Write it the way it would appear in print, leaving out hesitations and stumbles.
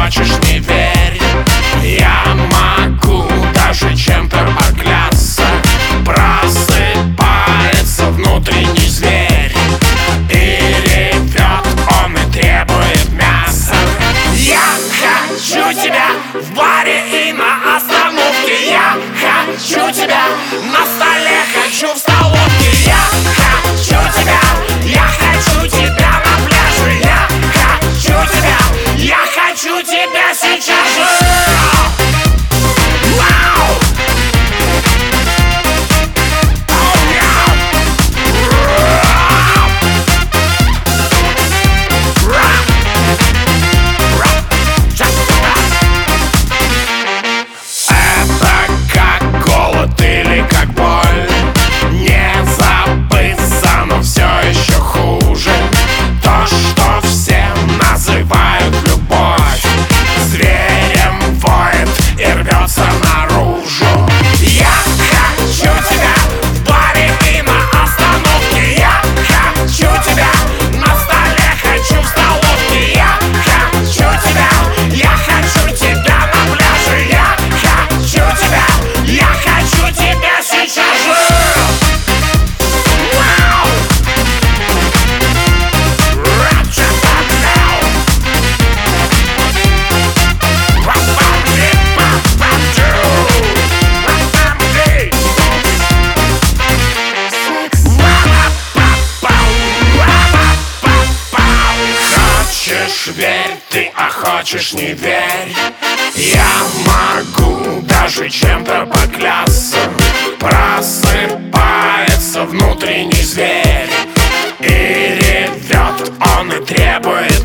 хочешь, не верь. Я могу даже чем-то поклясться. Просыпается внутренний зверь, и ревет он и требует мяса. Я хочу тебя в баре и на остановке. Я хочу тебя на столе, хочу в столовке. Я хочу тебя, я хочу тебя на пляже. Я хочу тебя, я хочу тебя сейчас же. Верь ты, а хочешь, не верь. Я могу даже чем-то поклясться. Просыпается внутренний зверь, и ревет он и требует